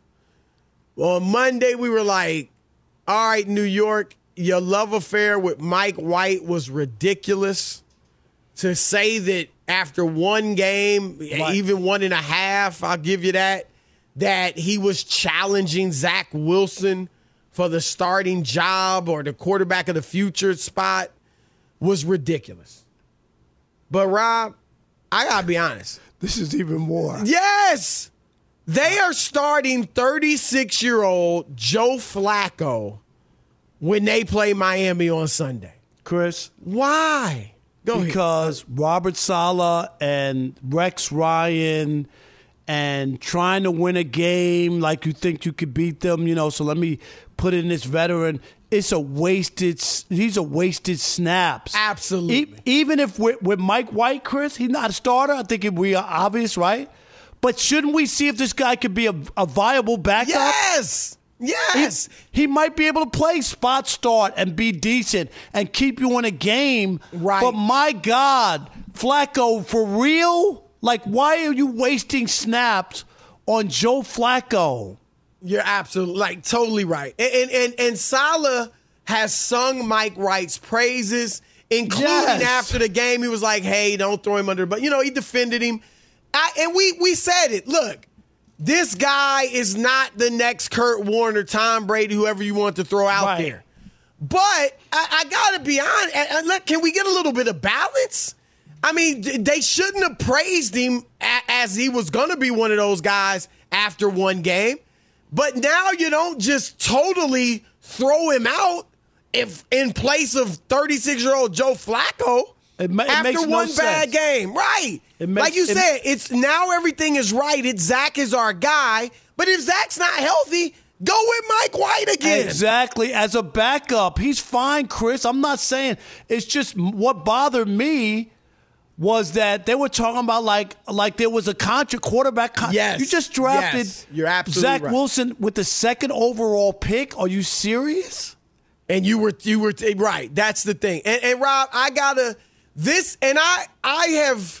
On Monday, we were like, all right, New York, your love affair with Mike White was ridiculous. To say that after one game, Right. even one and a half, I'll give you that, that he was challenging Zach Wilson for the starting job or the quarterback of the future spot was ridiculous. But, Rob, I got to be honest. This is even more. Yes! They are starting thirty-six-year-old Joe Flacco when they play Miami on Sunday. Chris. Why? Go because ahead. Robert Saleh and Rex Ryan and trying to win a game like you think you could beat them, you know, so let me put in this veteran. It's a wasted, these are wasted snaps. Absolutely. E- even if with, with Mike White, Chris, he's not a starter, I think it'd be obvious, right? But shouldn't we see if this guy could be a, a viable backup? Yes! Yes! He, he might be able to play spot start and be decent and keep you in a game. Right. But my God, Flacco, for real? Like, why are you wasting snaps on Joe Flacco? You're absolutely, like, totally right. And and and, and Saleh has sung Mike White's praises, including Yes. after the game. He was like, hey, don't throw him under. But, you know, he defended him. I, and we we said it. Look, this guy is not the next Kurt Warner, Tom Brady, whoever you want to throw out Right. there. But I, I got to be honest. And, and look, can we get a little bit of balance? I mean, they shouldn't have praised him a- as he was going to be one of those guys after one game. But now you don't just totally throw him out if in place of thirty-six-year-old Joe Flacco It ma- it after makes no one bad sense. game. Right. It makes- like you it- said, it's now everything is right. It's Zach is our guy. But if Zach's not healthy, go with Mike White again. Exactly. As a backup, he's fine, Chris. I'm not saying. It's just what bothered me was that they were talking about like like there was a contra quarterback. Con- Yes. You just drafted Yes. You're absolutely Zach right. Wilson with the second overall pick. Are you serious? And you were you were right. That's the thing. And, and Rob, I gotta this, and I I have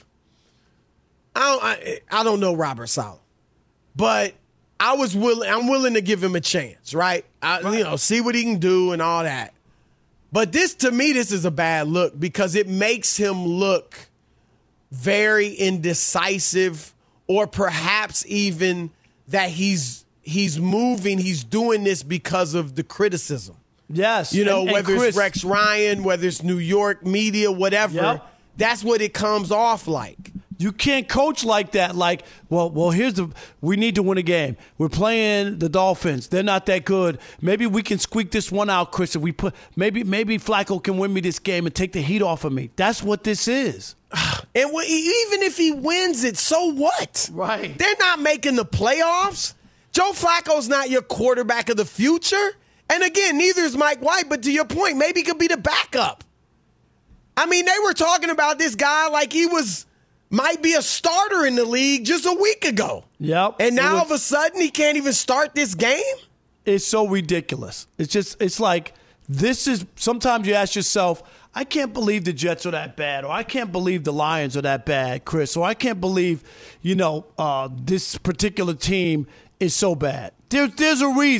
I don't I, I don't know Robert Saleh, but I was willing. I'm willing to give him a chance, right? I, Right. You know, see what he can do and all that. But this, to me, this is a bad look because it makes him look very indecisive, or perhaps even that he's he's moving, he's doing this because of the criticism. Yes. You know, And- and whether Chris- it's Rex Ryan, whether it's New York media, whatever, Yep. that's what it comes off like. You can't coach like that. Like, well, well, here's the. We need to win a game. We're playing the Dolphins. They're not that good. Maybe we can squeak this one out, Chris. If we put, maybe, maybe Flacco can win me this game and take the heat off of me. That's what this is. And when, even if he wins it, so what? Right. They're not making the playoffs. Joe Flacco's not your quarterback of the future. And again, neither is Mike White. But to your point, maybe he could be the backup. I mean, they were talking about this guy like he was. Might be a starter in the league just a week ago. Yep. And now It was- all of a sudden he can't even start this game? It's so ridiculous. It's just, it's like, this is, sometimes you ask yourself, I can't believe the Jets are that bad, or I can't believe the Lions are that bad, Chris, or I can't believe, you know, uh, this particular team is so bad. There, there's a reason.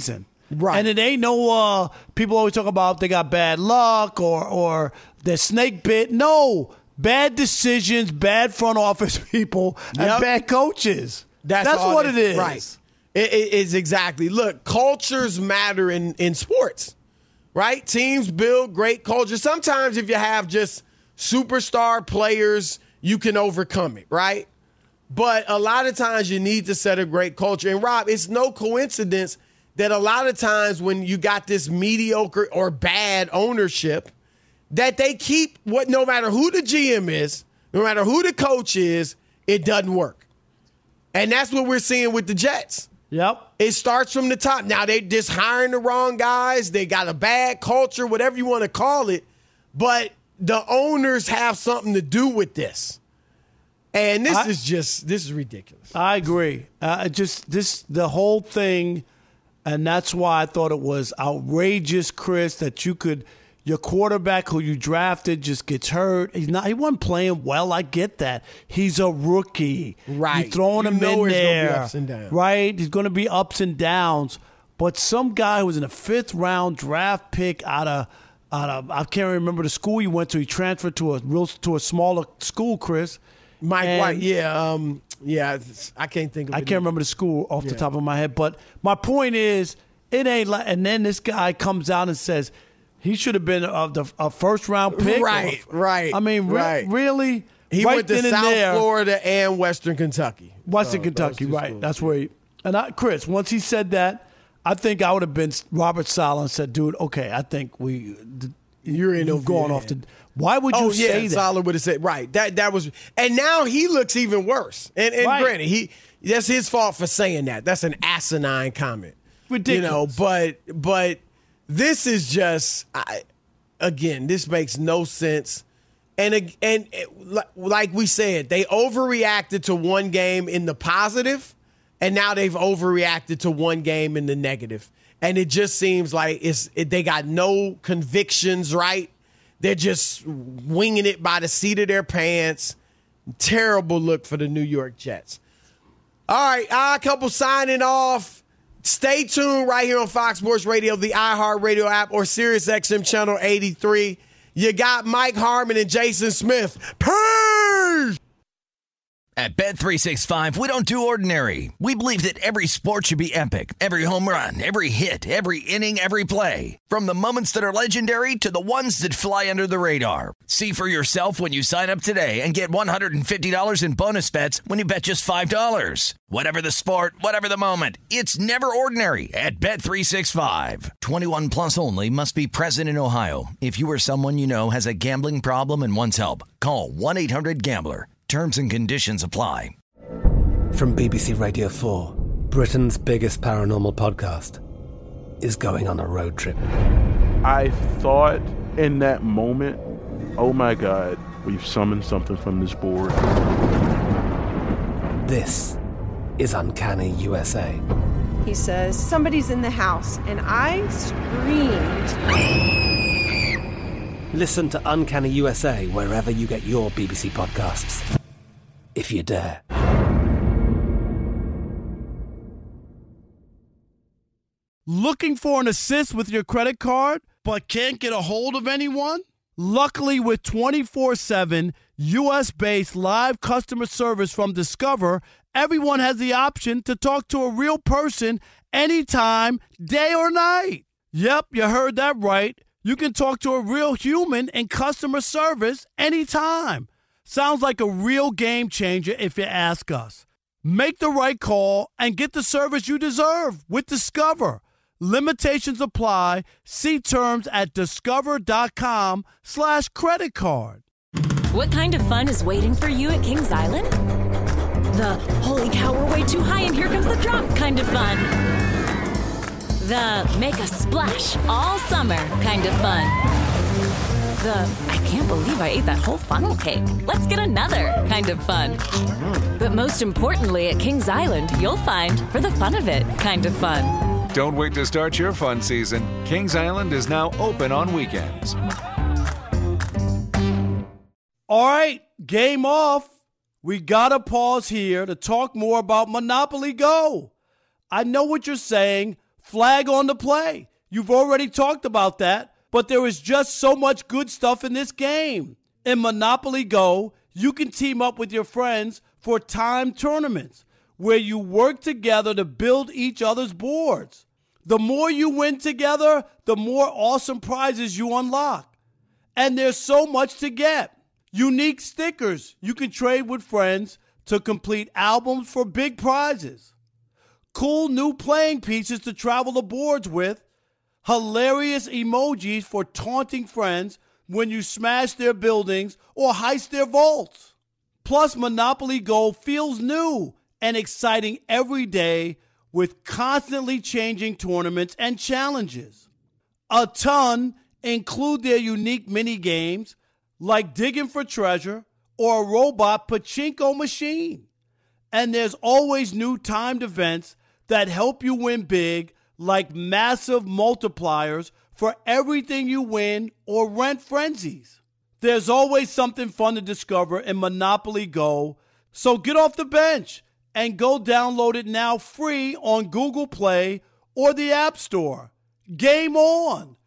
Right. And it ain't no, uh, people always talk about they got bad luck or, or they're snake bit. No. Bad decisions, bad front office people, and yep. bad coaches. That's, That's what it is. Right. It, it is exactly. Look, cultures matter in, in sports, right? Teams build great culture. Sometimes if you have just superstar players, you can overcome it, right? But a lot of times you need to set a great culture. And, Rob, it's no coincidence that a lot of times when you got this mediocre or bad ownership, that they keep what, no matter who the G M is, no matter who the coach is, it doesn't work. And that's what we're seeing with the Jets. Yep. It starts from the top. Now, they just hiring the wrong guys. They got a bad culture, whatever you want to call it. But the owners have something to do with this. And this I, is just, this is ridiculous. I agree. Uh, just this, the whole thing, and that's why I thought it was outrageous, Chris, that you could – your quarterback who you drafted just gets hurt. He's not. He wasn't playing well. I get that. He's a rookie. Right. You're throwing you him know in there. Gonna be ups and downs. Right. He's going to be ups and downs. But some guy who was in a fifth round draft pick out of out of I can't remember the school he went to. He transferred to a real to a smaller school. Chris. Mike and White. Yeah. Um. Yeah. I can't think of. I it can't either. remember the school off yeah. the top of my head. But my point is, it ain't like. And then this guy comes out and says. He should have been a, the, a first-round pick. Right, or, right. I mean, re- right. really? He right went to South there, Florida and Western Kentucky. Western so, Kentucky, right. schools. That's where he – and I, Chris, once he said that, I think I would have been Robert Saleh and said, dude, okay, I think we – You're in you've gone off the – why would you oh, say yeah, that? Saleh would have said – right. That that was – and now he looks even worse. And, and right. granted, he that's his fault for saying that. That's an asinine comment. Ridiculous. You know, but, but this is just I, – Again, this makes no sense. And, and like we said, they overreacted to one game in the positive, and now they've overreacted to one game in the negative. And it just seems like it's it, they got no convictions, right? They're just winging it by the seat of their pants. Terrible look for the New York Jets. All right, a couple signing off. Stay tuned right here on Fox Sports Radio, the iHeartRadio app, or SiriusXM Channel eighty-three. You got Mike Harmon and Jason Smith. Peace! At Bet three sixty-five, we don't do ordinary. We believe that every sport should be epic. Every home run, every hit, every inning, every play. From the moments that are legendary to the ones that fly under the radar. See for yourself when you sign up today and get one hundred fifty dollars in bonus bets when you bet just five dollars. Whatever the sport, whatever the moment, it's never ordinary at Bet three sixty-five. twenty-one plus only. Must be present in Ohio. If you or someone you know has a gambling problem and wants help, call one eight hundred gambler. Terms and conditions apply. From B B C Radio four, Britain's biggest paranormal podcast is going on a road trip. I thought in that moment, oh my God, we've summoned something from this board. This is Uncanny U S A. He says, somebody's in the house, and I screamed... Listen to Uncanny U S A wherever you get your B B C podcasts, if you dare. Looking for an assist with your credit card, but can't get a hold of anyone? Luckily, with twenty-four seven U S-based live customer service from Discover, everyone has the option to talk to a real person anytime, day or night. Yep, you heard that right. You can talk to a real human in customer service anytime. Sounds like a real game changer if you ask us. Make the right call and get the service you deserve with Discover. Limitations apply. See terms at discover.com slash credit card. What kind of fun is waiting for you at Kings Island? The holy cow, we're way too high and here comes the drop kind of fun. The make a splash all summer kind of fun. The I can't believe I ate that whole funnel cake. Let's get another kind of fun. But most importantly at Kings Island, you'll find for the fun of it kind of fun. Don't wait to start your fun season. Kings Island is now open on weekends. All right, game off. We got to pause here to talk more about Monopoly Go. I know what you're saying. Flag on the play. You've already talked about that, but there is just so much good stuff in this game. In Monopoly Go, you can team up with your friends for timed tournaments where you work together to build each other's boards. The more you win together, the more awesome prizes you unlock. And there's so much to get. Unique stickers you can trade with friends to complete albums for big prizes. Cool new playing pieces to travel the boards with. Hilarious emojis for taunting friends when you smash their buildings or heist their vaults. Plus, Monopoly Go feels new and exciting every day with constantly changing tournaments and challenges. A ton include their unique mini games like digging for treasure or a robot pachinko machine. And there's always new timed events that help you win big, like massive multipliers for everything you win or rent frenzies. There's always something fun to discover in Monopoly Go, so get off the bench and go download it now free on Google Play or the App Store. Game on!